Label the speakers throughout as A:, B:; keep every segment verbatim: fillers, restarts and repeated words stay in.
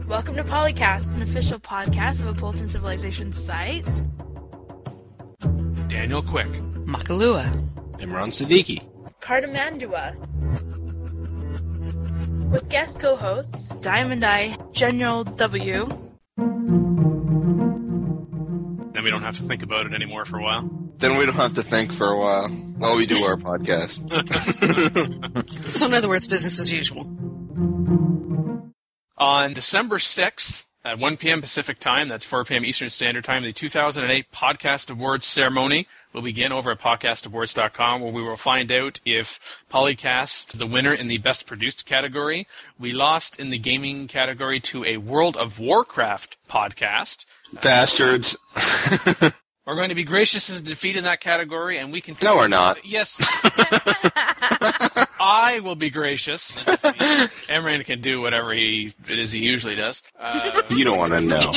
A: Welcome to Polycast, an official podcast of Appleton Civilization site.
B: Daniel Quick.
C: Makalua.
D: Imran Siddiqui.
A: Cardamandua. With guest co-hosts, Diamond Eye, General W.
B: Then we don't have to think about it anymore for a while.
E: Then we don't have to think for a while while we do our podcast.
C: So in other words, business as usual.
B: On December sixth, at one p.m. Pacific Time, that's four p.m. Eastern Standard Time, the two thousand eight Podcast Awards ceremony will begin over at podcast awards dot com, where we will find out if Polycast is the winner in the Best Produced category. We lost in the gaming category to a World of Warcraft podcast.
E: Bastards.
B: We're going to be gracious as a defeat in that category, and we can...
E: No, we're not.
B: Yes. I will be gracious. Emran can do whatever he it is he usually does. Uh,
E: you don't want to know.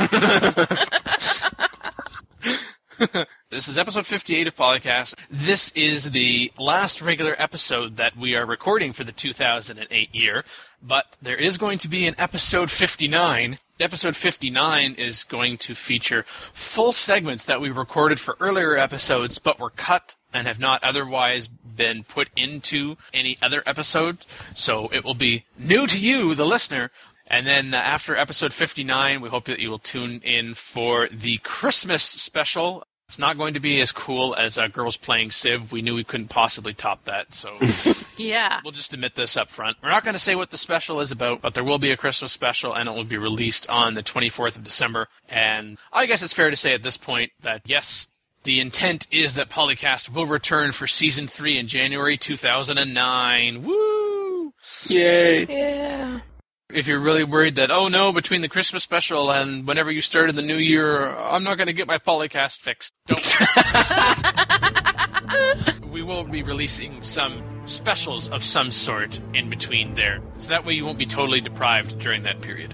B: This is episode fifty-eight of Polycast. This is the last regular episode that we are recording for the two thousand eight year, but there is going to be an episode fifty-nine. Episode fifty-nine is going to feature full segments that we recorded for earlier episodes, but were cut and have not otherwise been put into any other episode. So it will be new to you, the listener. And then uh, after episode fifty-nine, we hope that you will tune in for the Christmas special. It's not going to be as cool as uh, Girls Playing Civ. We knew we couldn't possibly top that, so
C: yeah,
B: we'll just admit this up front. We're not going to say what the special is about, but there will be a Christmas special, and it will be released on the twenty-fourth of December. And I guess it's fair to say at this point that, yes, the intent is that Polycast will return for Season three in January two thousand nine. Woo!
E: Yay!
A: Yeah.
B: If you're really worried that, oh no, between the Christmas special and whenever you start in the new year, I'm not going to get my Polycast fixed. Don't worry. We will be releasing some specials of some sort in between there. So that way you won't be totally deprived during that period.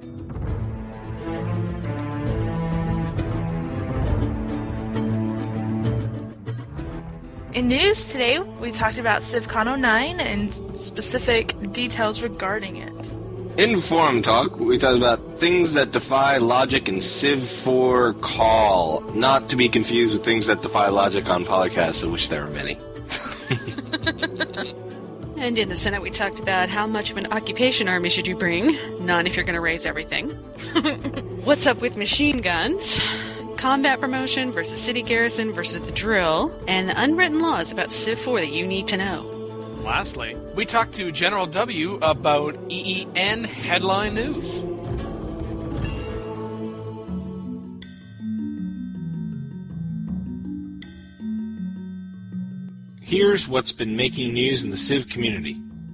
A: In news today, we talked about CivCon oh nine and specific details regarding it.
E: In Forum Talk, we talked about things that defy logic in Civ four Call, not to be confused with things that defy logic on Polycast, of which there are many.
C: And in the Senate, we talked about how much of an occupation army should you bring, none if you're going to raise everything. What's up with machine guns? Combat promotion versus city garrison versus the drill, and the unwritten laws about Civ four that you need to know.
B: Lastly, we talked to General W about E E N headline news.
D: Here's what's been making news in the Civ community.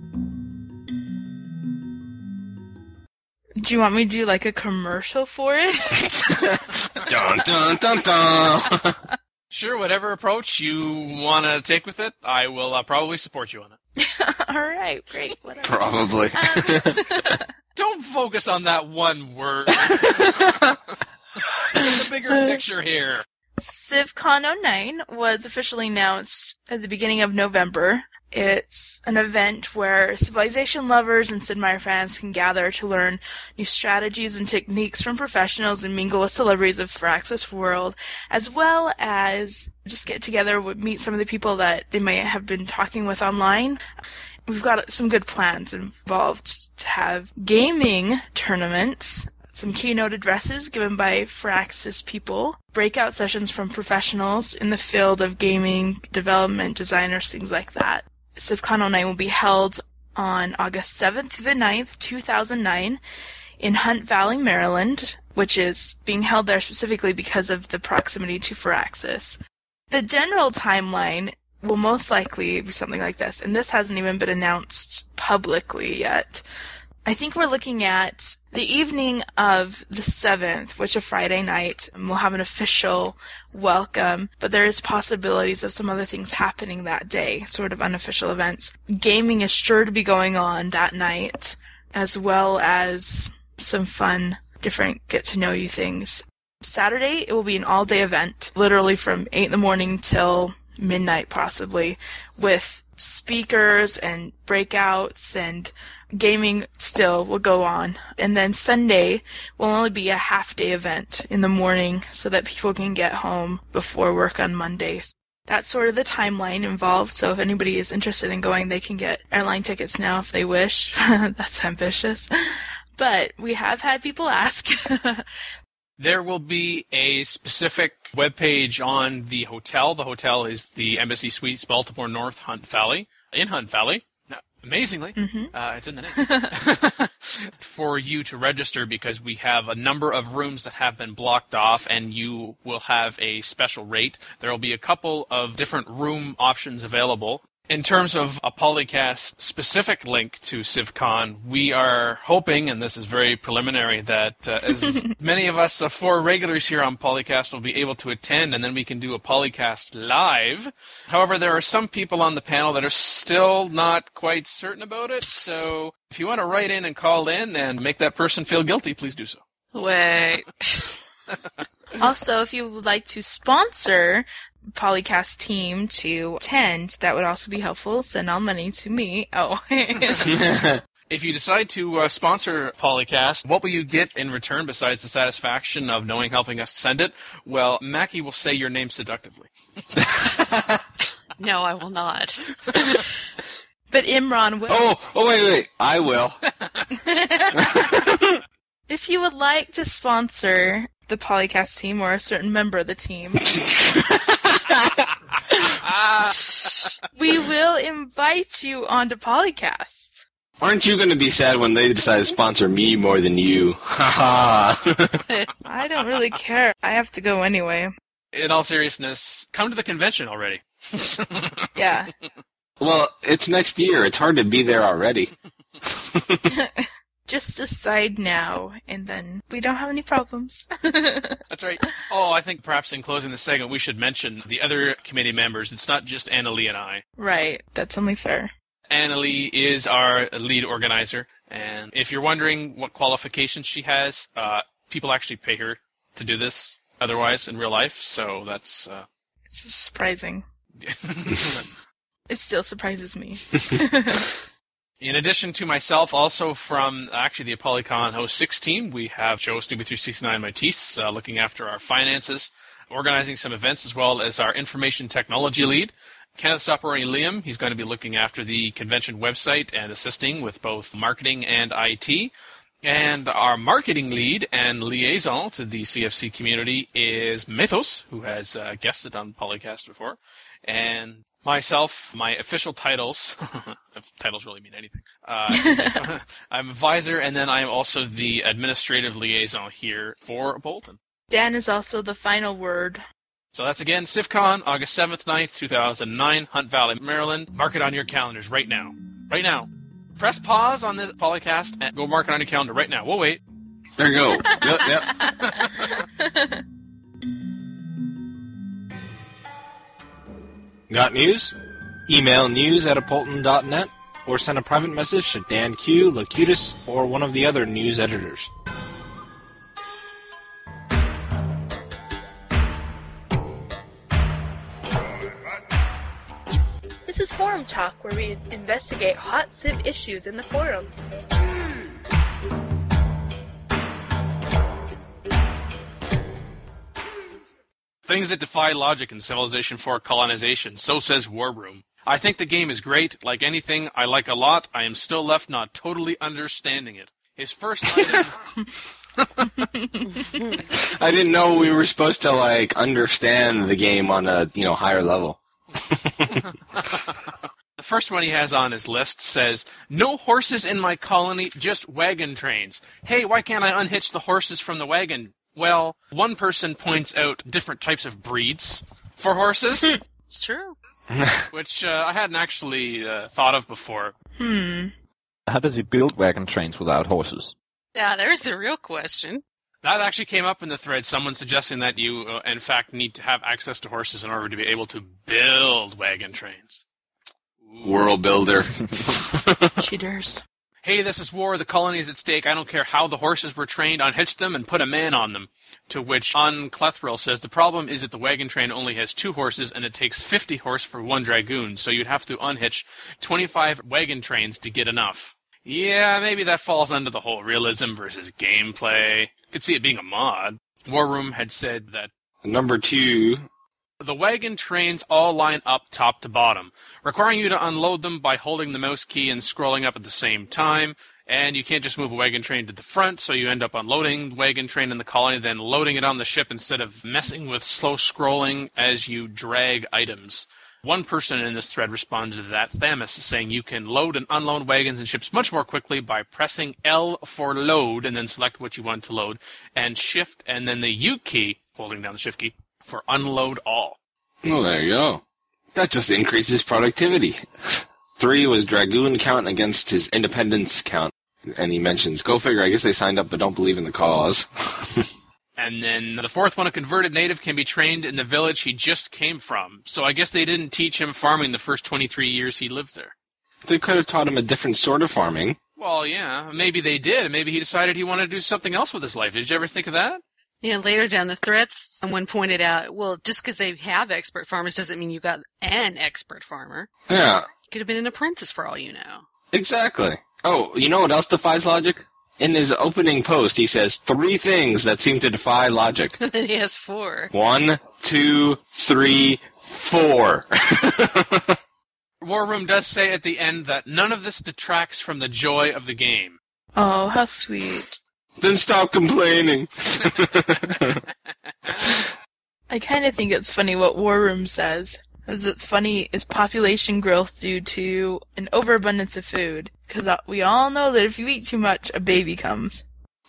A: Do you want me to do like a commercial for it?
E: Dun dun dun dun!
B: Sure, whatever approach you want to take with it, I will uh, probably support you on it.
A: All right, great. Whatever.
E: Probably.
A: Um,
B: Don't focus on that one word. There's a bigger picture here.
A: CivCon oh nine was officially announced at the beginning of November. It's an event where Civilization lovers and Sid Meier fans can gather to learn new strategies and techniques from professionals and mingle with celebrities of Firaxis world, as well as just get together, meet some of the people that they might have been talking with online. We've got some good plans involved to have gaming tournaments, some keynote addresses given by Firaxis people, breakout sessions from professionals in the field of gaming, development, designers, things like that. CivCon oh nine will be held on August seventh through the ninth, two thousand nine, in Hunt Valley, Maryland, which is being held there specifically because of the proximity to Firaxis. The general timeline will most likely be something like this, and this hasn't even been announced publicly yet. I think we're looking at the evening of the seventh, which is a Friday night, and we'll have an official welcome, but there is possibilities of some other things happening that day, sort of unofficial events. Gaming is sure to be going on that night, as well as some fun, different get-to-know-you things. Saturday, it will be an all-day event, literally from eight in the morning till midnight, possibly, with speakers and breakouts and gaming still will go on. And then Sunday will only be a half-day event in the morning so that people can get home before work on Mondays. That's sort of the timeline involved, so if anybody is interested in going, they can get airline tickets now if they wish. That's ambitious. But we have had people ask.
B: There will be a specific webpage on the hotel. The hotel is the Embassy Suites, Baltimore North, Hunt Valley, in Hunt Valley. Amazingly, mm-hmm. uh, it's in the name. For you to register, because we have a number of rooms that have been blocked off, and you will have a special rate. There will be a couple of different room options available. In terms of a Polycast-specific link to CivCon, we are hoping, and this is very preliminary, that uh, as many of us, uh, four regulars here on Polycast, will be able to attend, and then we can do a Polycast live. However, there are some people on the panel that are still not quite certain about it, so if you want to write in and call in and make that person feel guilty, please do so.
C: Wait.
A: Also, if you would like to sponsor Polycast team to attend, that would also be helpful. Send all money to me. Oh.
B: If you decide to uh, sponsor Polycast, what will you get in return besides the satisfaction of knowing helping us send it? Well, Mackie will say your name seductively.
C: No, I will not.
A: But Imran will.
E: Oh, oh, wait, wait. I will.
A: If you would like to sponsor the Polycast team or a certain member of the team, we will invite you onto Polycast.
E: Aren't you going to be sad when they decide to sponsor me more than you? Ha ha.
A: I don't really care. I have to go anyway.
B: In all seriousness, come to the convention already.
A: Yeah.
E: Well, it's next year. It's hard to be there already.
A: Just decide now, and then we don't have any problems.
B: That's right. Oh, I think perhaps in closing the segment, we should mention the other committee members. It's not just Annalie and I.
A: Right. That's only fair.
B: Annalie is our lead organizer, and if you're wondering what qualifications she has, uh, people actually pay her to do this otherwise in real life, so that's... Uh...
A: It's surprising. It still surprises me.
B: In addition to myself, also from actually the Polycon Host six team, we have Joe Stubby three sixty-nine Matisse uh, looking after our finances, organizing some events, as well as our information technology lead. Kenneth Stopperoni Liam, he's going to be looking after the convention website and assisting with both marketing and I T. And our marketing lead and liaison to the C F C community is Mythos, who has uh, guested on Polycast before. And myself, my official titles, if titles really mean anything, uh, I'm advisor, and then I'm also the administrative liaison here for Bolton.
A: Dan is also the final word.
B: So that's again CivCon, August seventh, ninth, two thousand nine, Hunt Valley, Maryland. Mark it on your calendars right now. Right now. Press pause on this Polycast and go mark it on your calendar right now. We'll wait.
E: There you go. Yep, yep. Got news? Email news at apolton dot net or send a private message to Dan Q, Locutus, or one of the other news editors.
A: This is Forum Talk, where we investigate hot Civ issues in the forums.
B: Things that defy logic in Civilization four colonization, so says War Room. I think the game is great. Like anything I like a lot, I am still left not totally understanding it. His first item...
E: I didn't know we were supposed to, like, understand the game on a, you know, higher level.
B: The first one he has on his list says, "No horses in my colony, just wagon trains. Hey, why can't I unhitch the horses from the wagon?" Well, one person points out different types of breeds for horses.
C: It's true.
B: Which uh, I hadn't actually uh, thought of before.
A: Hmm.
F: How does he build wagon trains without horses?
C: Yeah, there's the real question.
B: That actually came up in the thread, someone suggesting that you, uh, in fact, need to have access to horses in order to be able to build wagon trains. Ooh.
E: World builder.
A: Cheaters.
B: Hey, this is war. The colony is at stake. I don't care how the horses were trained. Unhitch them and put a man on them. To which On Clethril says, the problem is that the wagon train only has two horses and it takes fifty horse for one dragoon, so you'd have to unhitch twenty-five wagon trains to get enough. Yeah, maybe that falls under the whole realism versus gameplay. Could see it being a mod. War Room had said that
E: Number two.
B: the wagon trains all line up top to bottom, requiring you to unload them by holding the mouse key and scrolling up at the same time. And you can't just move a wagon train to the front, so you end up unloading the wagon train in the colony, then loading it on the ship instead of messing with slow scrolling as you drag items. One person in this thread responded to that, Thamus, saying you can load and unload wagons and ships much more quickly by pressing L for load and then select what you want to load, and Shift and then the U key, holding down the Shift key, for unload all.
E: Oh, there you go. That just increases productivity. Three was Dragoon count against his independence count. And he mentions, go figure, I guess they signed up but don't believe in the cause.
B: And then the fourth one, a converted native can be trained in the village he just came from. So I guess they didn't teach him farming the first twenty-three years he lived there.
E: They could have taught him a different sort of farming.
B: Well, yeah, maybe they did. Maybe he decided he wanted to do something else with his life. Did you ever think of that?
C: Yeah, later down the threads, someone pointed out, well, just because they have expert farmers doesn't mean you got an expert farmer.
E: Yeah,
C: Could have been an apprentice for all you know.
E: exactly. Oh, you know what else defies logic? In his opening post, he says three things that seem to defy logic.
C: He has four.
E: One, two, three, four.
B: War Room does say at the end that none of this detracts from the joy of the game.
A: Oh, how sweet.
E: Then stop complaining.
A: I kind of think it's funny what War Room says. Is it funny is population growth due to an overabundance of food? Because we all know that if you eat too much, a baby comes.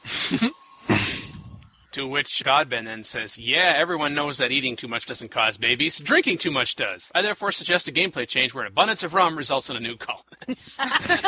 B: To which Godben then says, yeah, everyone knows that eating too much doesn't cause babies. Drinking too much does. I therefore suggest a gameplay change where an abundance of rum results in a new colonist.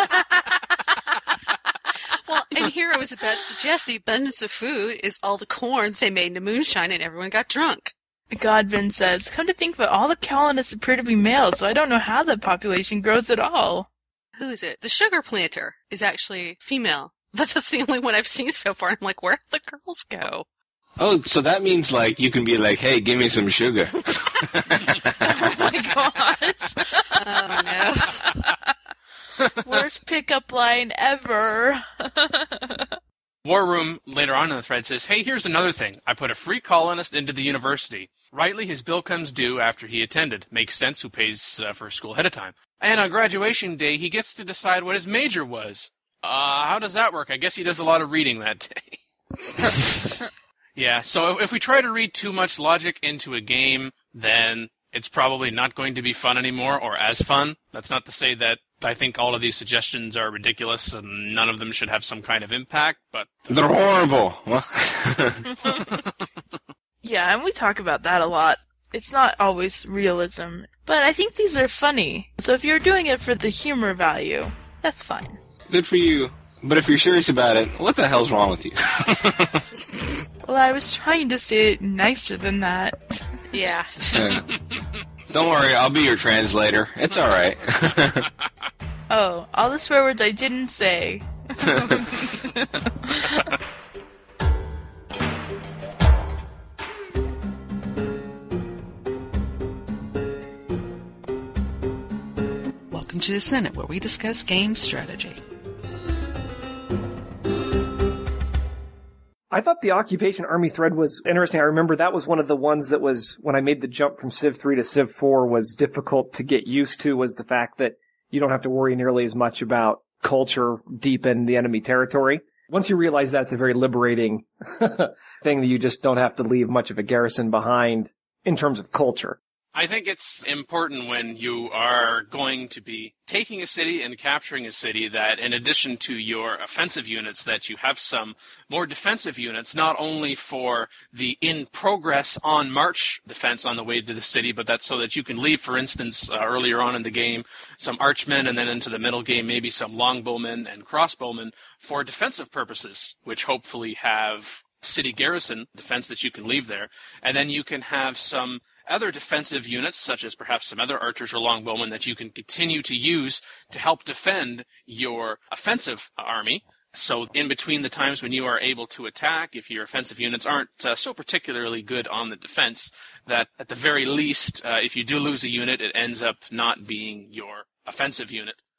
C: Well, and here I was about to suggest the abundance of food is all the corn they made into moonshine and everyone got drunk.
A: Godvin says, come to think of it, all the colonists appear to be male, so I don't know how the population grows at all.
C: Who is it? The sugar planter is actually female. But that's the only one I've seen so far. I'm like, where did the girls go?
E: Oh, so that means, like, you can be like, hey, give me some sugar.
A: Oh my gosh.
C: Oh, no.
A: Worst pickup line ever.
B: War Room, later on in the thread, says, hey, here's another thing. I put a free colonist into the university. Rightly, his bill comes due after he attended. Makes sense who pays uh, for school ahead of time. And on graduation day, he gets to decide what his major was. Uh, how does that work? I guess he does a lot of reading that day. Yeah, so if, if we try to read too much logic into a game, then it's probably not going to be fun anymore or as fun. That's not to say that I think all of these suggestions are ridiculous and none of them should have some kind of impact, but...
E: They're horrible.
A: Yeah, and we talk about that a lot. It's not always realism, but I think these are funny. So if you're doing it for the humor value, that's fine.
E: Good for you. But if you're serious about it, what the hell's wrong with you?
A: Well, I was trying to say it nicer than that.
C: Yeah.
E: Yeah. Don't worry, I'll be your translator. It's alright.
A: Oh, all the swear words I didn't say.
C: Welcome to the Senate, where we discuss game strategy.
G: I thought the Occupation Army thread was interesting. I remember that was one of the ones that was, when I made the jump from Civ three to Civ four, was difficult to get used to, was the fact that you don't have to worry nearly as much about culture deep in the enemy territory. Once you realize that, it's a very liberating thing that you just don't have to leave much of a garrison behind in terms of culture.
B: I think it's important when you are going to be taking a city and capturing a city that in addition to your offensive units that you have some more defensive units, not only for the in-progress on-march defense on the way to the city, but that's so that you can leave, for instance, uh, earlier on in the game, some archmen and then into the middle game, maybe some longbowmen and crossbowmen for defensive purposes, which hopefully have city garrison defense that you can leave there. And then you can have some other defensive units, such as perhaps some other archers or longbowmen, that you can continue to use to help defend your offensive army. So in between the times when you are able to attack, if your offensive units aren't uh, so particularly good on the defense, that at the very least, uh, if you do lose a unit, it ends up not being your offensive unit.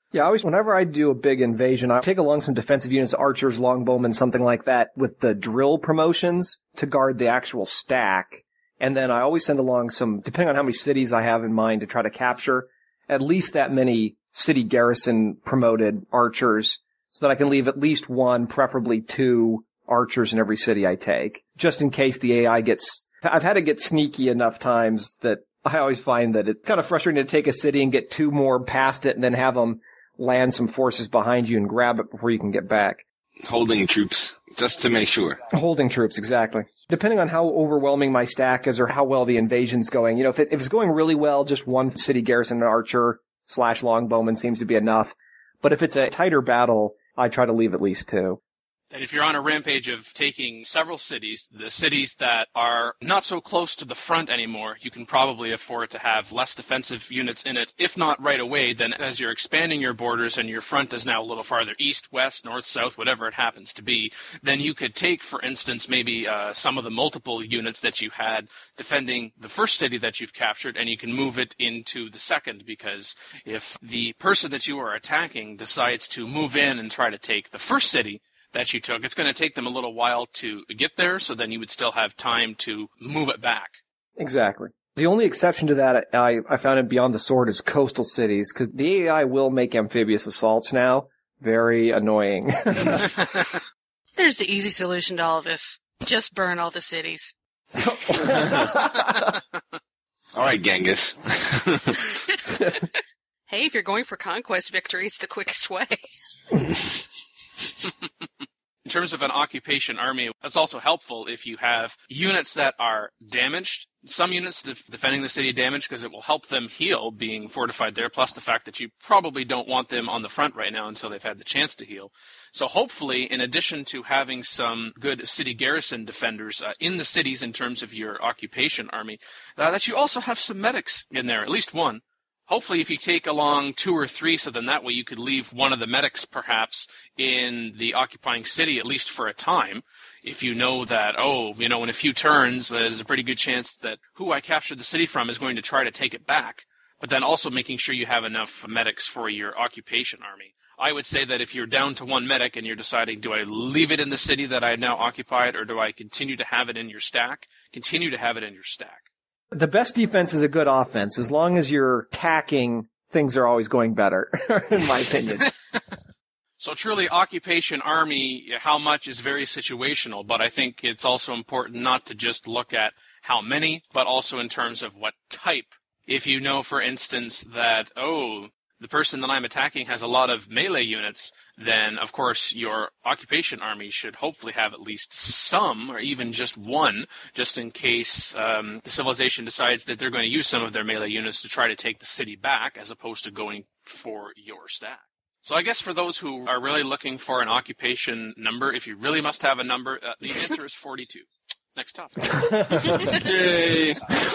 G: Yeah, I always, whenever I do a big invasion, I take along some defensive units, archers, longbowmen, something like that, with the drill promotions to guard the actual stack. And then I always send along some, depending on how many cities I have in mind to try to capture, at least that many city garrison promoted archers, so that I can leave at least one, preferably two archers in every city I take, just in case the A I gets, I've had to get sneaky enough times that I always find that it's kind of frustrating to take a city and get two more past it and then have them land some forces behind you and grab it before you can get back.
E: Holding troops, just to make sure.
G: Holding troops, exactly. Depending on how overwhelming my stack is or how well the invasion's going. You know, if, it, if it's going really well, just one city garrison and archer slash longbowman seems to be enough. But if it's a tighter battle, I try to leave at least two.
B: And if you're on a rampage of taking several cities, the cities that are not so close to the front anymore, you can probably afford to have less defensive units in it. If not right away, then as you're expanding your borders and your front is now a little farther east, west, north, south, whatever it happens to be, then you could take, for instance, maybe uh, some of the multiple units that you had defending the first city that you've captured, and you can move it into the second, because if the person that you are attacking decides to move in and try to take the first city that you took, it's going to take them a little while to get there, so then you would still have time to move it back.
G: Exactly. The only exception to that I, I found in Beyond the Sword is coastal cities, because the A I will make amphibious assaults now. Very annoying.
C: There's the easy solution to all of this. Just burn all the cities.
E: All right, Genghis.
C: Hey, if you're going for conquest victory, it's the quickest way.
B: In terms of an occupation army, that's also helpful if you have units that are damaged. Some units def- defending the city damaged because it will help them heal being fortified there, plus the fact that you probably don't want them on the front right now until they've had the chance to heal. So hopefully, in addition to having some good city garrison defenders uh, in the cities in terms of your occupation army, uh, that you also have some medics in there, at least one. Hopefully, if you take along two or three, so then that way you could leave one of the medics, perhaps, in the occupying city, at least for a time. If you know that, oh, you know, in a few turns, there's a pretty good chance that who I captured the city from is going to try to take it back. But then also making sure you have enough medics for your occupation army. I would say that if you're down to one medic and you're deciding, do I leave it in the city that I now occupied, or do I continue to have it in your stack? Continue to have it in your stack.
G: The best defense is a good offense. As long as you're attacking, things are always going better, in my opinion.
B: So truly, occupation army, how much is very situational, but I think it's also important not to just look at how many, but also in terms of what type. If you know, for instance, that, oh, the person that I'm attacking has a lot of melee units, then, of course, your occupation army should hopefully have at least some, or even just one, just in case um, the civilization decides that they're going to use some of their melee units to try to take the city back, as opposed to going for your stack. So I guess for those who are really looking for an occupation number, if you really must have a number, uh, the answer is forty-two. Next topic.
E: Yay!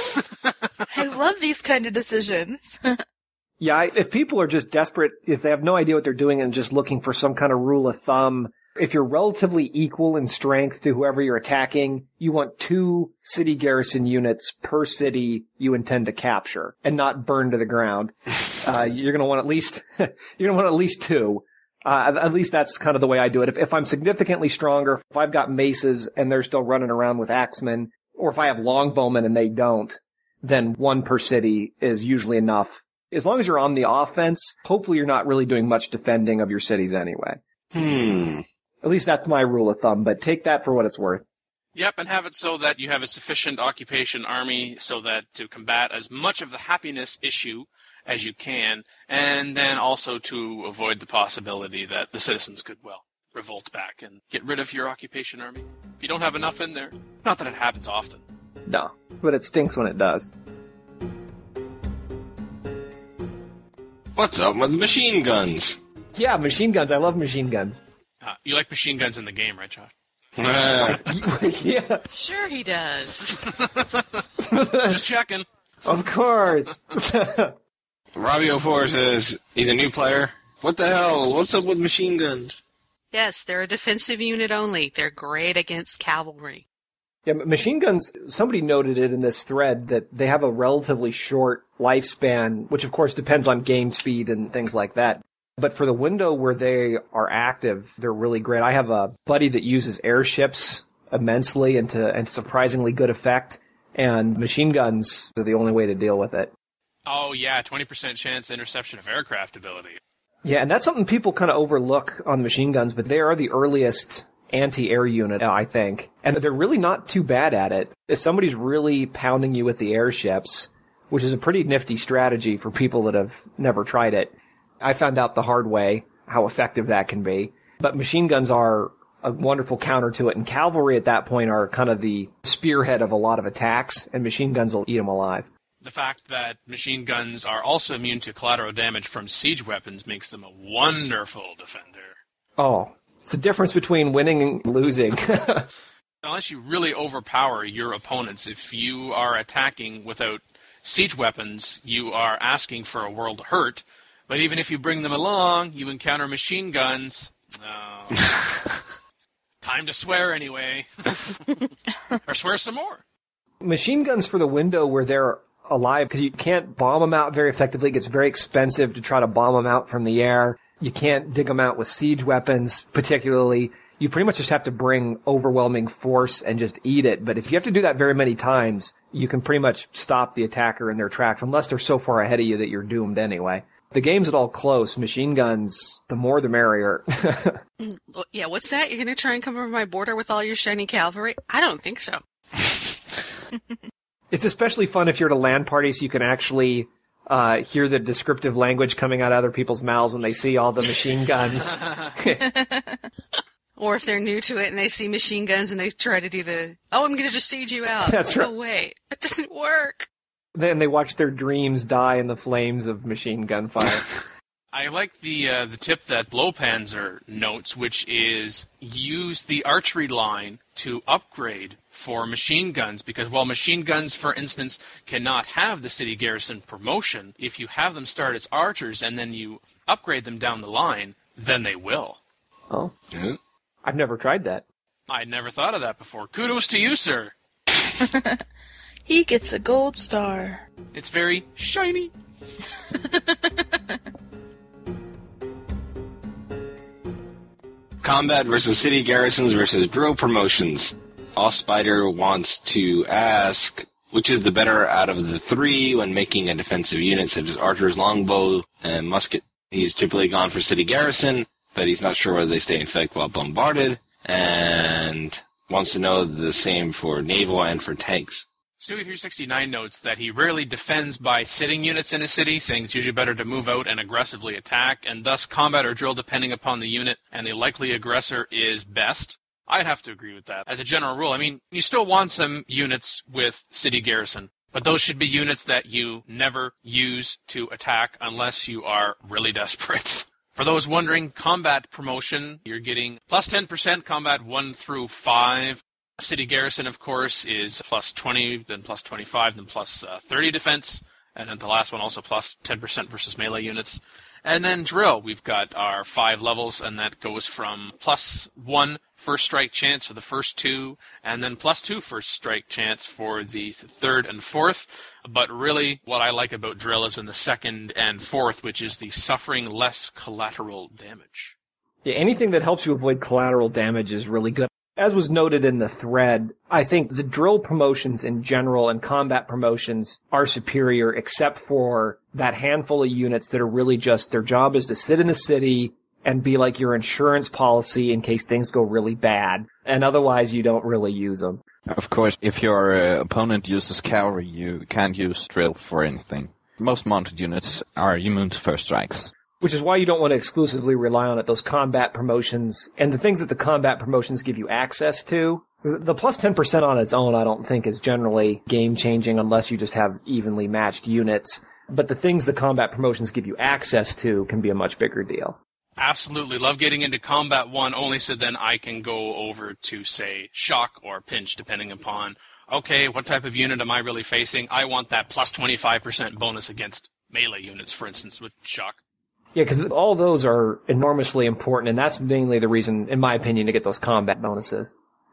A: I love these kind of decisions.
G: Yeah, if people are just desperate, if they have no idea what they're doing and just looking for some kind of rule of thumb, if you're relatively equal in strength to whoever you're attacking, you want two city garrison units per city you intend to capture and not burn to the ground. Uh, you're going to want at least, you're going to want at least two. Uh, at least that's kind of the way I do it. If, if I'm significantly stronger, if I've got maces and they're still running around with axemen, or if I have longbowmen and they don't, then one per city is usually enough. As long as you're on the offense, hopefully you're not really doing much defending of your cities anyway.
E: Hmm.
G: At least that's my rule of thumb, but take that for what it's worth.
B: Yep, and have it so that you have a sufficient occupation army so that to combat as much of the happiness issue as you can, and then also to avoid the possibility that the citizens could, well, revolt back and get rid of your occupation army. If you don't have enough in there, not that it happens often.
G: No, but it stinks when it does.
E: What's up with machine guns?
G: Yeah, machine guns. I love machine guns.
B: Uh, you like machine guns in the game, right, Josh?
E: Uh,
G: Yeah,
C: Sure he does.
B: Just checking.
G: of course.
E: Robbie O'Four says he's a new player. What the hell? What's up with machine guns?
C: Yes, they're a defensive unit only. They're great against cavalry.
G: Yeah, machine guns, somebody noted it in this thread that they have a relatively short lifespan, which of course depends on game speed and things like that. But for the window where they are active, they're really great. I have a buddy that uses airships immensely and to and surprisingly good effect, and machine guns are the only way to deal with it.
B: Oh, yeah, twenty percent chance interception of aircraft ability.
G: Yeah, and that's something people kind of overlook on machine guns, but they are the earliest anti-air unit, I think. And they're really not too bad at it. If somebody's really pounding you with the airships, which is a pretty nifty strategy for people that have never tried it, I found out the hard way how effective that can be. But machine guns are a wonderful counter to it, and cavalry at that point are kind of the spearhead of a lot of attacks, and machine guns will eat them alive.
B: The fact that machine guns are also immune to collateral damage from siege weapons makes them a wonderful defender.
G: Oh, it's the difference between winning and losing.
B: Unless you really overpower your opponents, if you are attacking without siege weapons, you are asking for a world of hurt. But even if you bring them along, you encounter machine guns. Oh. Time to swear anyway. Or swear some more.
G: Machine guns for the window where they're alive, because you can't bomb them out very effectively. It gets very expensive to try to bomb them out from the air. You can't dig them out with siege weapons, particularly. You pretty much just have to bring overwhelming force and just eat it. But if you have to do that very many times, you can pretty much stop the attacker in their tracks, unless they're so far ahead of you that you're doomed anyway. The game's at all close. Machine guns, the more the merrier.
C: Yeah, what's that? You're going to try and come over my border with all your shiny cavalry? I don't think so.
G: It's especially fun if you're at a LAN party, so you can actually uh hear the descriptive language coming out of other people's mouths when they see all the machine guns.
C: Or if they're new to it and they see machine guns and they try to do the, oh, I'm going to just siege you out.
G: That's
C: oh,
G: right.
C: No way. That doesn't work.
G: Then they watch their dreams die in the flames of machine gun fire.
B: I like the uh, the tip that Blowpanzer notes, which is use the archery line to upgrade for machine guns, because while machine guns, for instance, cannot have the city garrison promotion, if you have them start as archers and then you upgrade them down the line, then they will.
G: Oh.
E: Yeah.
G: I've never tried that.
B: I'd never thought of that before. Kudos to you, sir.
A: He gets a gold star.
B: It's very shiny.
E: Combat versus city garrisons versus drill promotions. Allspider wants to ask, which is the better out of the three when making a defensive unit such as archers, longbow, and musket? He's typically gone for city garrison, but he's not sure whether they stay in effect while bombarded, and wants to know the same for naval and for tanks.
B: Stewie three sixty-nine notes that he rarely defends by sitting units in a city, saying it's usually better to move out and aggressively attack, and thus combat or drill depending upon the unit, and the likely aggressor is best. I'd have to agree with that. As a general rule, I mean, you still want some units with city garrison, but those should be units that you never use to attack unless you are really desperate. For those wondering, combat promotion, you're getting plus ten percent combat one through five. City garrison, of course, is plus twenty, then plus twenty-five, then plus uh, thirty defense, and then the last one also plus ten percent versus melee units. And then drill, we've got our five levels, and that goes from plus one first strike chance for the first two, and then plus two first strike chance for the third and fourth. But really, what I like about drill is in the second and fourth, which is the suffering less collateral damage.
G: Yeah, anything that helps you avoid collateral damage is really good. As was noted in the thread, I think the drill promotions in general and combat promotions are superior, except for that handful of units that are really just, their job is to sit in the city and be like your insurance policy in case things go really bad. And otherwise, you don't really use them.
F: Of course, if your uh, opponent uses cavalry, you can't use drill for anything. Most mounted units are immune to first strikes.
G: Which is why you don't want to exclusively rely on it, those combat promotions, and the things that the combat promotions give you access to. The plus ten percent on its own, I don't think, is generally game-changing unless you just have evenly matched units. But the things the combat promotions give you access to can be a much bigger deal.
B: Absolutely. Love getting into Combat one, only so then I can go over to, say, Shock or Pinch, depending upon, okay, what type of unit am I really facing? I want that plus twenty-five percent bonus against melee units, for instance, with Shock.
G: Yeah, because all those are enormously important, and that's mainly the reason, in my opinion, to get those combat bonuses.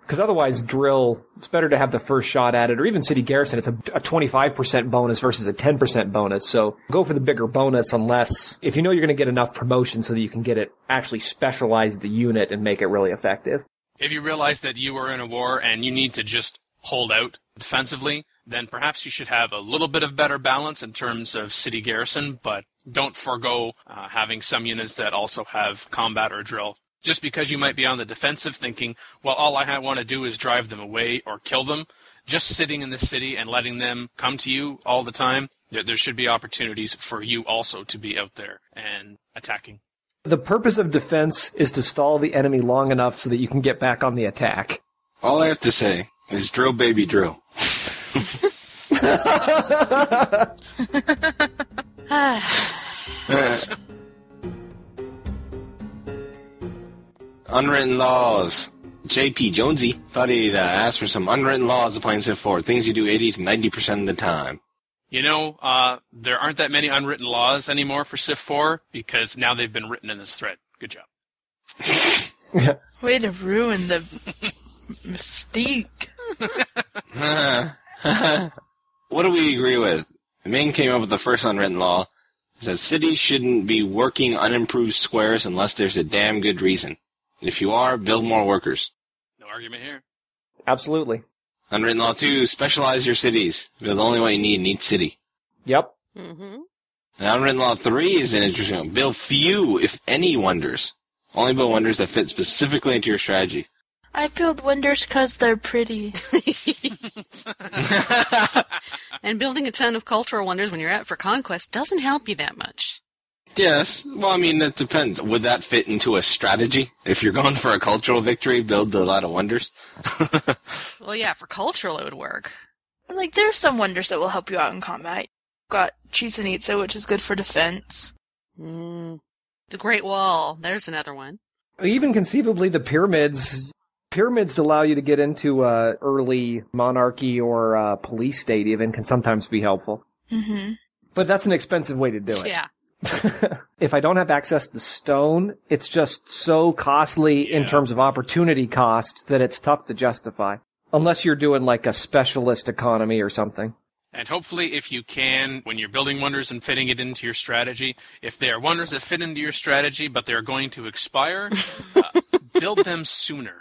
G: Because otherwise, drill, it's better to have the first shot at it, or even city garrison, it's a, a twenty-five percent bonus versus a ten percent bonus. So go for the bigger bonus unless, if you know you're going to get enough promotion so that you can get it, actually specialize the unit and make it really effective.
B: If you realize that you are in a war and you need to just hold out defensively, then perhaps you should have a little bit of better balance in terms of city garrison, but don't forego uh, having some units that also have combat or drill. Just because you might be on the defensive thinking, well, all I want to do is drive them away or kill them, just sitting in the city and letting them come to you all the time, there should be opportunities for you also to be out there and attacking.
G: The purpose of defense is to stall the enemy long enough so that you can get back on the attack.
E: All I have to say is drill, baby, drill. Unwritten laws. J P Jonesy thought he'd uh, ask for some unwritten laws of playing Civ four. Things you do eighty to ninety percent of the time.
B: You know, uh, there aren't that many unwritten laws anymore for Civ four because now they've been written in this thread. Good job.
A: Way to ruin the mystique.
E: What do we agree with? The main came up with the first unwritten law. It says cities shouldn't be working unimproved squares unless there's a damn good reason. If you are, build more workers.
B: No argument here.
G: Absolutely.
E: Unwritten law two, specialize your cities. Build only what you need in each city.
G: Yep.
C: Mm-hmm.
E: And unwritten law three is an interesting one. Build few, if any, wonders. Only build wonders that fit specifically into your strategy.
A: I build wonders because they're pretty.
C: And building a ton of cultural wonders when you're out for conquest doesn't help you that much.
E: Yes. Well, I mean, that depends. Would that fit into a strategy? If you're going for a cultural victory, build a lot of wonders?
C: Well, yeah, for cultural it would work.
A: Like, there's some wonders that will help you out in combat. Got Chichen Itza, which is good for defense.
C: Mm. The Great Wall, there's another one.
G: Even conceivably, the pyramids... Pyramids to allow you to get into uh, early monarchy or uh, police state even can sometimes be helpful.
A: Mm-hmm.
G: But that's an expensive way to do it.
C: Yeah.
G: If I don't have access to stone, it's just so costly
B: Yeah.
G: in terms of opportunity cost that it's tough to justify. Unless you're doing like a specialist economy or something.
B: And hopefully, if you can, when you're building wonders and fitting it into your strategy, if they are wonders that fit into your strategy, but they're going to expire, uh, build them sooner.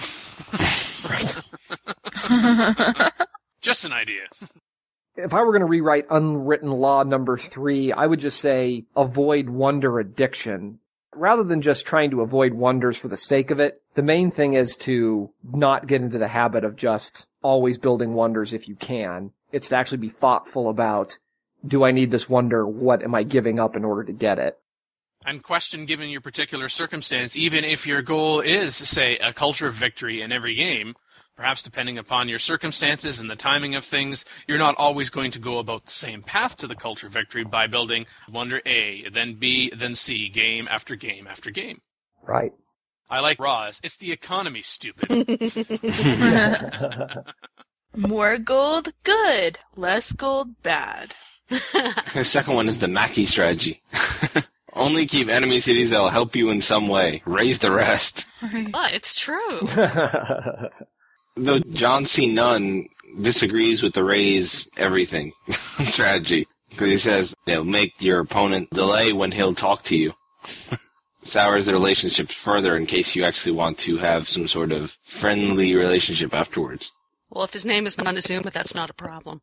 B: Just an idea.
G: If I were going to rewrite unwritten law number three, I would just say avoid wonder addiction. Rather than just trying to avoid wonders for the sake of it, the main thing is to not get into the habit of just always building wonders if you can. It's to actually be thoughtful about, do I need this wonder? What am I giving up in order to get it?
B: And question, given your particular circumstance, even if your goal is, say, a culture victory in every game, perhaps depending upon your circumstances and the timing of things, you're not always going to go about the same path to the culture victory by building wonder A, then B, then C, game after game after game.
G: Right.
B: I like Roz. It's the economy, stupid.
A: More gold, good. Less gold, bad.
E: The second one is the Mackie strategy. Only keep enemy cities that will help you in some way. Raise the rest.
C: But it's true.
E: Though John C. Nunn disagrees with the raise everything strategy. Because he says it'll make your opponent delay when he'll talk to you. Sours the relationships further in case you actually want to have some sort of friendly relationship afterwards.
C: Well, if his name is not assumed, but that's not a problem.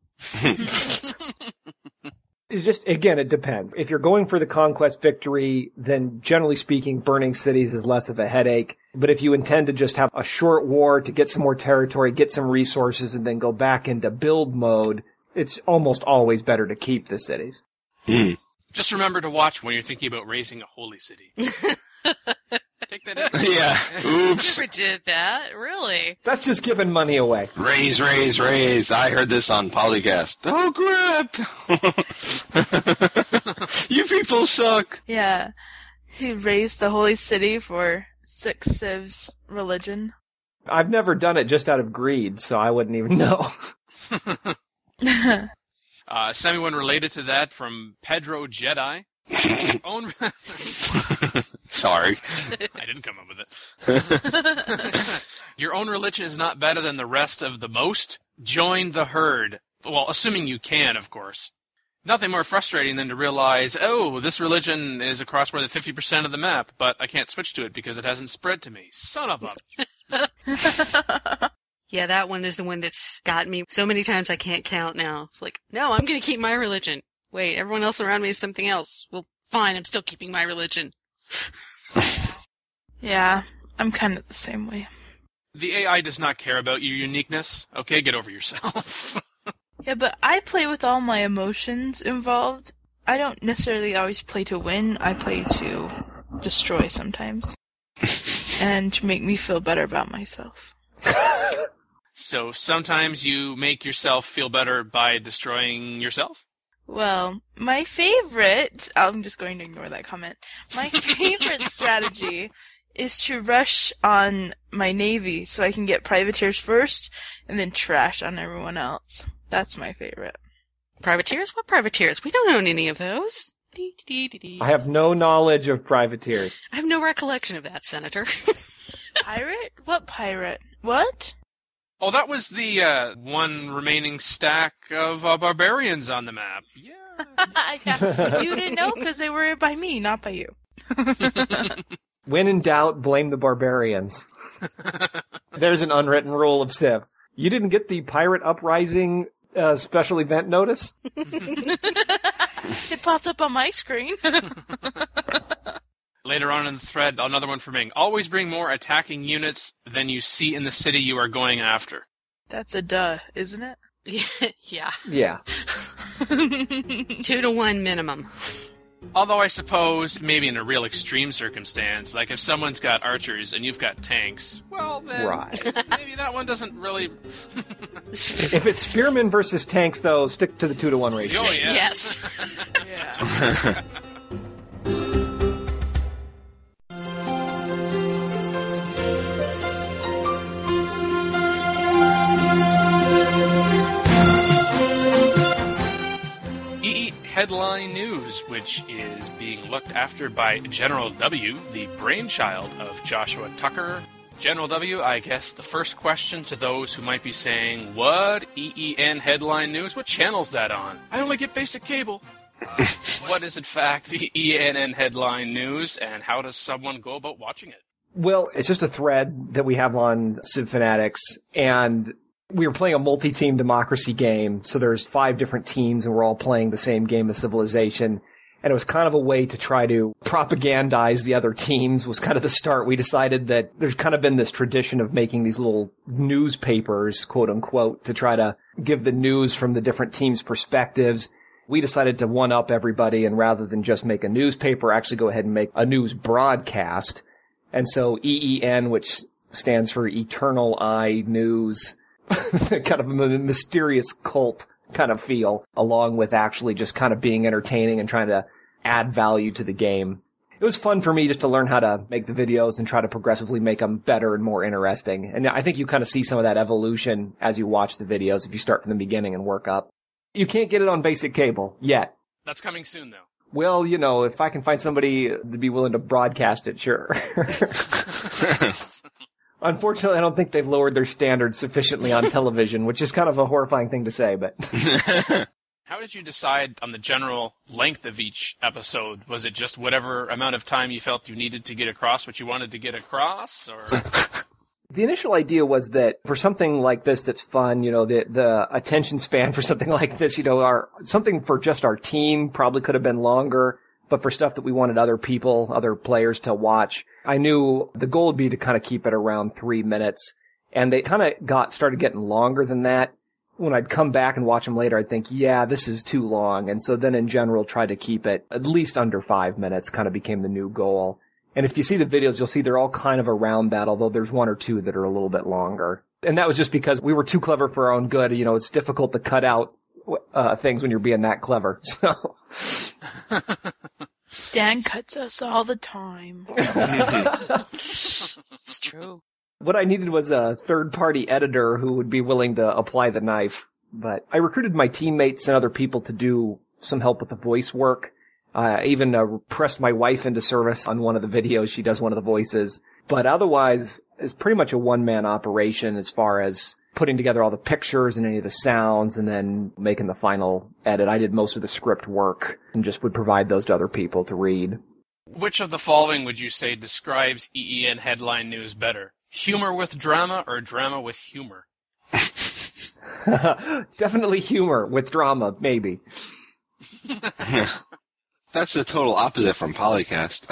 G: It's just, again, it depends. If you're going for the conquest victory, then generally speaking, burning cities is less of a headache. But if you intend to just have a short war to get some more territory, get some resources, and then go back into build mode, it's almost always better to keep the cities.
E: Mm.
B: Just remember to watch when you're thinking about raising a holy city. Take that in.
E: Yeah. Oops.
C: Never did that, really.
G: That's just giving money away.
E: Raise, raise, raise. I heard this on Polycast. Oh, crap. You people suck.
A: Yeah. He raised the holy city for six civs religion.
G: I've never done it just out of greed, so I wouldn't even know.
B: Uh, semi-one related to that from Pedro Jedi. Own...
E: Sorry.
B: I didn't come up with it. Your your own religion is not better than the rest of the most, join the herd. Well, assuming you can, of course. Nothing more frustrating than to realize, oh, this religion is across more than fifty percent of the map, but I can't switch to it because it hasn't spread to me. Son of a...
C: Yeah, that one is the one that's got me so many times I can't count now. It's like, no, I'm going to keep my religion. Wait, everyone else around me is something else. Well, fine, I'm still keeping my religion.
A: Yeah, I'm kind of the same way.
B: The A I does not care about your uniqueness. Okay, get over yourself.
A: Yeah, but I play with all my emotions involved. I don't necessarily always play to win. I play to destroy sometimes. And to make me feel better about myself.
B: So sometimes you make yourself feel better by destroying yourself?
A: Well, my favorite... I'm just going to ignore that comment. My favorite strategy is to rush on my navy so I can get privateers first and then trash on everyone else. That's my favorite.
C: Privateers? What privateers? We don't own any of those. Dee, dee, dee, dee.
G: I have no knowledge of privateers.
C: I have no recollection of that, Senator.
A: Pirate? What pirate? What?
B: Oh, that was the uh, one remaining stack of uh, barbarians on the map. Yeah.
A: Yeah. You didn't know because they were by me, not by you.
G: When in doubt, blame the barbarians. There's an unwritten rule of Civ. You didn't get the Pirate Uprising uh, special event notice?
A: It pops up on my screen.
B: Later on in the thread, another one for Ming. Always bring more attacking units than you see in the city you are going after.
A: That's a duh, isn't it?
C: Yeah.
G: Yeah.
C: Two to one minimum.
B: Although I suppose, maybe in a real extreme circumstance, like if someone's got archers and you've got tanks, well then,
G: Right.
B: maybe that one doesn't really...
G: If it's spearmen versus tanks, though, stick to the two to one ratio.
B: Oh, yeah.
C: Yes.
A: Yeah.
B: Headline News, which is being looked after by General W, the brainchild of Joshua Tucker. General W, I guess the first question to those who might be saying, what? E E N Headline News? What channel's that on? I only get basic cable. Uh, what is, in fact, E E N N Headline News, and how does someone go about watching it?
G: Well, it's just a thread that we have on Civ Fanatics, and we were playing a multi-team democracy game, so there's five different teams, and we're all playing the same game of Civilization. And it was kind of a way to try to propagandize the other teams was kind of the start. We decided that there's kind of been this tradition of making these little newspapers, quote unquote, to try to give the news from the different teams' perspectives. We decided to one-up everybody, and rather than just make a newspaper, actually go ahead and make a news broadcast. And so E E N, which stands for Eternal Eye News, kind of a mysterious cult kind of feel, along with actually just kind of being entertaining and trying to add value to the game. It was fun for me just to learn how to make the videos and try to progressively make them better and more interesting. And I think you kind of see some of that evolution as you watch the videos if you start from the beginning and work up. You can't get it on basic cable yet.
B: That's coming soon, though.
G: Well, you know, if I can find somebody to be willing to broadcast it, sure. Unfortunately, I don't think they've lowered their standards sufficiently on television, which is kind of a horrifying thing to say, but...
B: How did you decide on the general length of each episode? Was it just whatever amount of time you felt you needed to get across what you wanted to get across, or...?
G: The initial idea was that for something like this that's fun, you know, the the attention span for something like this, you know, our something for just our team probably could have been longer, but for stuff that we wanted other people, other players to watch, I knew the goal would be to kind of keep it around three minutes. And they kind of got started getting longer than that. When I'd come back and watch them later, I'd think, yeah, this is too long. And so then in general, try to keep it at least under five minutes kind of became the new goal. And if you see the videos, you'll see they're all kind of around that, although there's one or two that are a little bit longer. And that was just because we were too clever for our own good. You know, it's difficult to cut out uh, things when you're being that clever. So
A: Dan cuts us all the time.
C: It's true.
G: What I needed was a third-party editor who would be willing to apply the knife. But I recruited my teammates and other people to do some help with the voice work. I uh, even uh, pressed my wife into service on one of the videos. She does one of the voices. But otherwise, it's pretty much a one-man operation as far as putting together all the pictures and any of the sounds and then making the final edit. I did most of the script work and just would provide those to other people to read.
B: Which of the following would you say describes E E N Headline News better? Humor with drama or drama with humor?
G: Definitely humor with drama, maybe.
E: That's the total opposite from Polycast.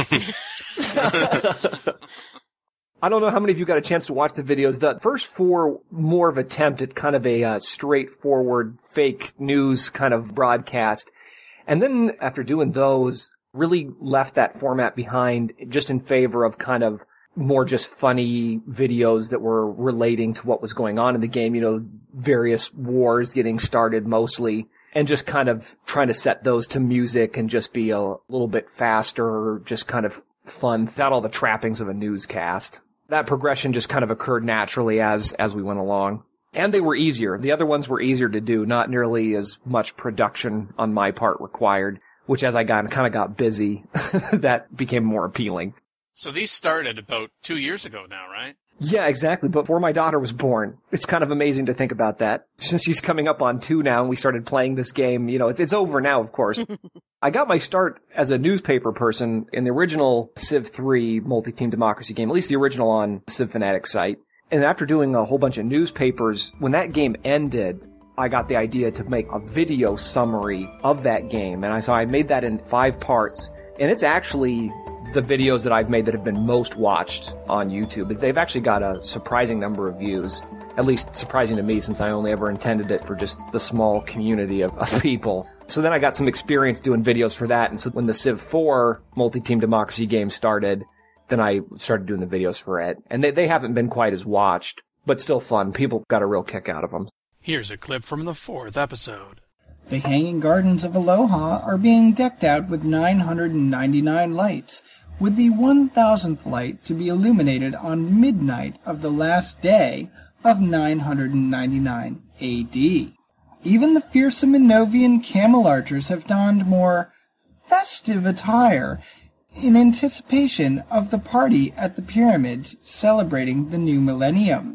G: I don't know how many of you got a chance to watch the videos. The first four, more of attempt at kind of a uh, straightforward fake news kind of broadcast. And then after doing those, really left that format behind just in favor of kind of more just funny videos that were relating to what was going on in the game, you know, various wars getting started mostly, and just kind of trying to set those to music and just be a little bit faster, just kind of fun, without all the trappings of a newscast. That progression just kind of occurred naturally as as we went along. And they were easier. The other ones were easier to do, not nearly as much production on my part required, which as I got kind of got busy, that became more appealing.
B: So these started about two years ago now, right?
G: Yeah, exactly. Before my daughter was born. It's kind of amazing to think about that. Since she's coming up on two now and we started playing this game, you know, it's, it's over now, of course. I got my start as a newspaper person in the original Civ three multi-team democracy game, at least the original on Civ Fanatics site. And after doing a whole bunch of newspapers, when that game ended, I got the idea to make a video summary of that game. And I so I made that in five parts. And it's actually the videos that I've made that have been most watched on YouTube. They've actually got a surprising number of views, at least surprising to me since I only ever intended it for just the small community of, of people. So then I got some experience doing videos for that, and so when the Civ four multi-team democracy game started, then I started doing the videos for it. And they, they haven't been quite as watched, but still fun. People got a real kick out of them.
B: Here's a clip from the fourth episode.
H: The Hanging Gardens of Aloha are being decked out with nine hundred ninety-nine lights, with the one thousandth light to be illuminated on midnight of the last day of nine hundred ninety-nine A D. Even the fearsome Enovian camel archers have donned more festive attire in anticipation of the party at the pyramids celebrating the new millennium.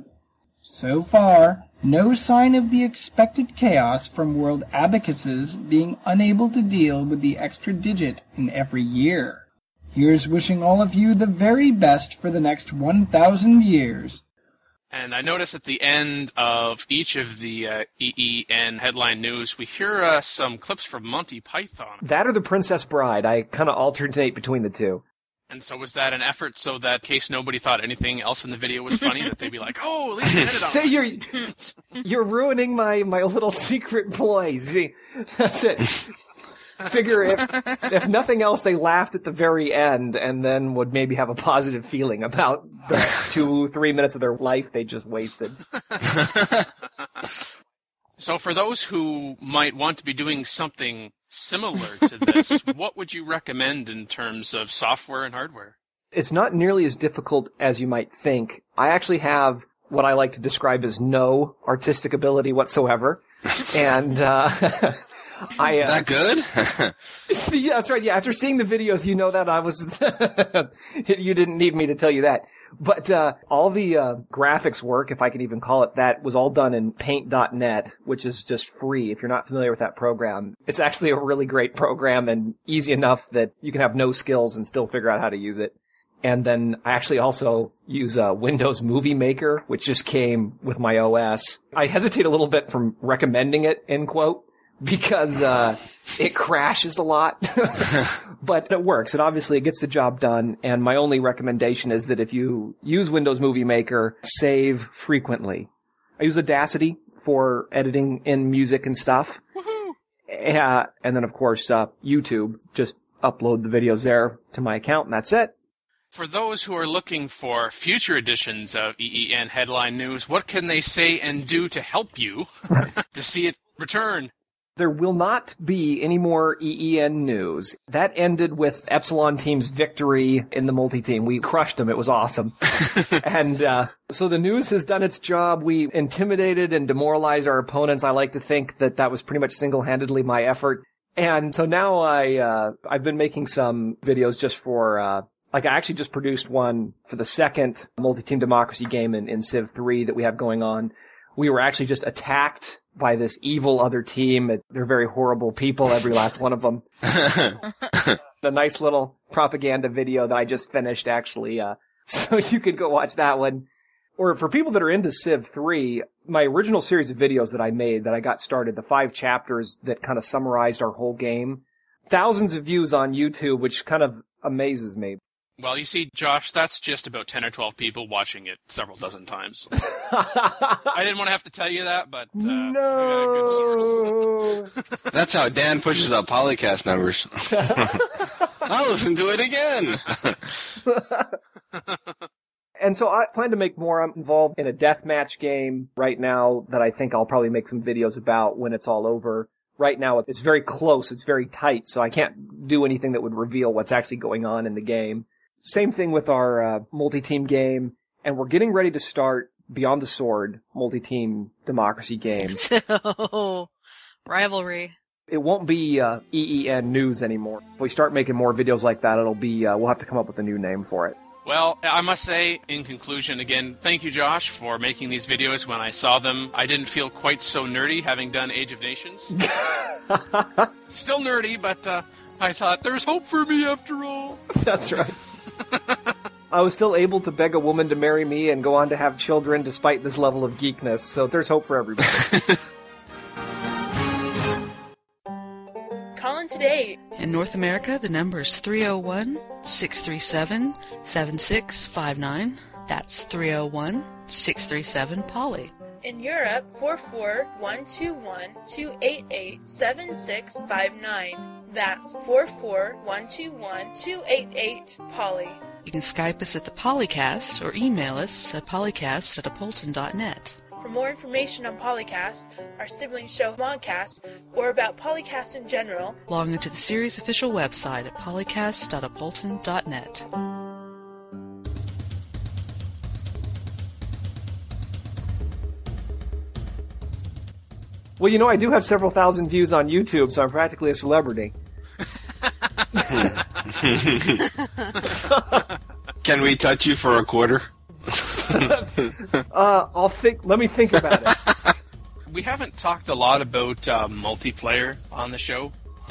H: So far, no sign of the expected chaos from World Abacuses being unable to deal with the extra digit in every year. Here's wishing all of you the very best for the next one thousand years.
B: And I notice at the end of each of the uh, E E N Headline News, we hear uh, some clips from Monty Python.
G: That or The Princess Bride. I kind of alternate between the two.
B: And so was that an effort so that in case nobody thought anything else in the video was funny, that they'd be like, oh, at least you ended on
G: So you're, you're ruining my, my little secret ploy. See, that's it. Figure if, if nothing else, they laughed at the very end and then would maybe have a positive feeling about the two, three minutes of their life they just wasted.
B: So for those who might want to be doing something similar to this, what would you recommend in terms of software and hardware?
G: It's not nearly as difficult as you might think. I actually have what I like to describe as no artistic ability whatsoever. And, uh, I, uh,
E: that good?
G: Yeah, that's right. Yeah, after seeing the videos, you know that I was, you didn't need me to tell you that. But, uh, all the, uh, graphics work, if I can even call it that, was all done in paint dot net, which is just free if you're not familiar with that program. It's actually a really great program and easy enough that you can have no skills and still figure out how to use it. And then I actually also use uh, Windows Movie Maker, which just came with my O S. I hesitate a little bit from recommending it, end quote, because uh it crashes a lot. But it works. And obviously it gets the job done. And my only recommendation is that if you use Windows Movie Maker, save frequently. I use Audacity for editing in music and stuff.
B: Woohoo!
G: Uh, and then, of course, uh YouTube. Just upload the videos there to my account, and that's it.
B: For those who are looking for future editions of E E N Headline News, what can they say and do to help you to see it return?
G: There will not be any more E E N news. That ended with Epsilon Team's victory in the multi-team. We crushed them. It was awesome. And uh so the news has done its job. We intimidated and demoralized our opponents. I like to think that that was pretty much single-handedly my effort. And so now I, uh, I've been making some videos just for, uh, Like, I actually just produced one for the second multi-team democracy game in, in Civ three that we have going on. We were actually just attacked by this evil other team. They're very horrible people, every last one of them. A nice little propaganda video that I just finished, actually. Uh, so you could go watch that one. Or for people that are into Civ three, my original series of videos that I made, that I got started, the five chapters that kind of summarized our whole game, thousands of views on YouTube, which kind of amazes me.
B: Well, you see, Josh, that's just about ten or twelve people watching it several dozen times. I didn't want to have to tell you that, but uh,
G: no.
B: I got a good source.
E: That's how Dan pushes up Polycast numbers. I'll listen to it again.
G: And so I plan to make more. I'm involved in a deathmatch game right now that I think I'll probably make some videos about when it's all over. Right now, it's very close. It's very tight, so I can't do anything that would reveal what's actually going on in the game. Same thing with our uh, multi-team game, and we're getting ready to start Beyond the Sword multi-team democracy game.
C: So, rivalry.
G: It won't be uh, E E N News anymore. If we start making more videos like that, it'll be, uh, we'll have to come up with a new name for it.
B: Well, I must say, in conclusion, again, thank you, Josh, for making these videos. When I saw them, I didn't feel quite so nerdy, having done Age of Nations. Still nerdy, but uh, I thought, there's hope for me after all.
G: That's right. I was still able to beg a woman to marry me and go on to have children despite this level of geekness, so there's hope for everybody.
A: Call in today.
C: In North America, the number is three oh one, six three seven, seven six five nine. That's three oh one, six three seven, Polly.
A: In Europe, four four one two one, two eight eight, seven six five nine. That's four four one two one, two eight eight, Polly.
C: You can Skype us at the Polycast or email us at polycast at apolton dot net.
A: For more information on Polycast, our sibling show Modcast, or about Polycast in general,
C: log into the series' official website at polycast dot apolton dot net.
G: Well, you know, I do have several thousand views on YouTube, so I'm practically a celebrity.
E: Can we touch you for a quarter?
G: uh, I'll think. Let me think about it.
B: We haven't talked a lot about uh, multiplayer on the show.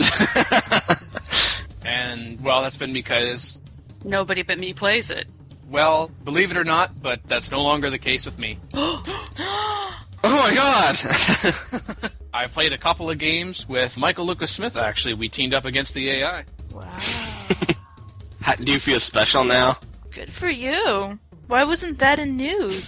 B: And, well, that's been because...
C: nobody but me plays it.
B: Well, believe it or not, but that's no longer the case with me.
E: Oh my god!
B: I've played a couple of games with Michael Lucas Smith, actually. We teamed up against the A I.
A: wow.
E: How, do you feel special now?
A: Good for you. Why wasn't that in news?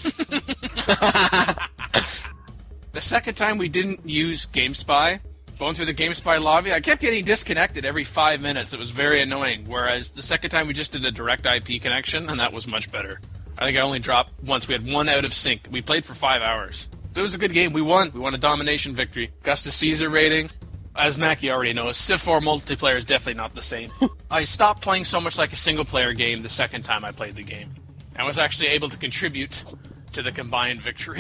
B: The second time we didn't use GameSpy, going through the GameSpy lobby, I kept getting disconnected every five minutes. It was very annoying. Whereas the second time we just did a direct I P connection, and that was much better. I think I only dropped once. We had one out of sync. We played for five hours. It was a good game. We won. We won a domination victory. Augustus Caesar rating. As Mackie already knows, Civ four multiplayer is definitely not the same. I stopped playing so much like a single-player game the second time I played the game. I was actually able to contribute to the combined victory.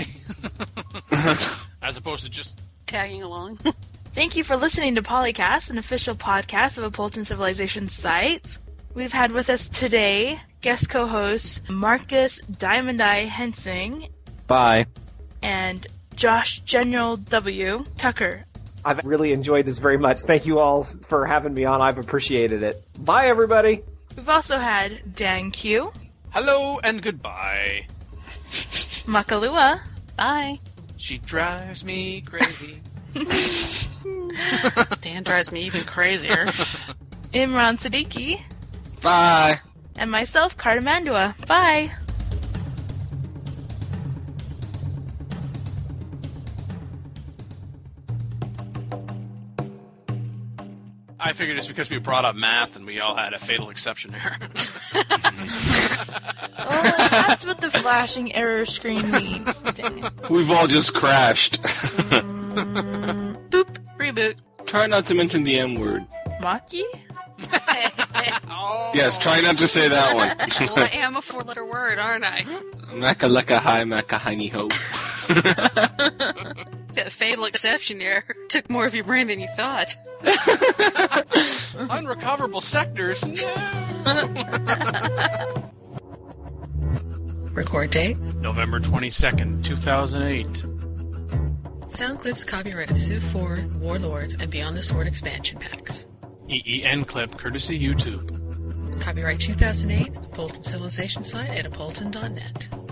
B: As opposed to just...
C: tagging along.
A: Thank you for listening to Polycast, an official podcast of Apolton Civilization sites. We've had with us today guest co-hosts Marcus Diamond Eye Hensing.
F: Bye.
A: And Josh General W. Tucker.
G: I've really enjoyed this very much. Thank you all for having me on. I've appreciated it. Bye, everybody.
A: We've also had Dan Q.
B: Hello and goodbye.
A: Makalua.
C: Bye.
B: She drives me crazy.
C: Dan drives me even crazier.
A: Imran Siddiqui.
E: Bye.
A: And myself, Carta Mandua. Bye.
B: I figured it's because we brought up math and we all had a fatal exception error.
A: Oh, that's what the flashing error screen means. Dang it.
E: We've all just crashed.
A: Mm,
C: Boop. Reboot.
E: Try not to mention the M word.
A: Maki?
B: Oh.
E: Yes, try not to say that one.
C: Well, I am a four-letter word, aren't I?
E: Makaleka hi, makahani ho.
C: That fatal exception error took more of your brain than you thought.
B: Unrecoverable sectors. No.
C: Record date?
B: November twenty-second, two thousand eight.
C: Sound clips copyright of Civ four, Warlords, and Beyond the Sword expansion packs.
B: E E N clip, courtesy YouTube.
C: Copyright two thousand eight, Apolton Civilization site at apolton dot net.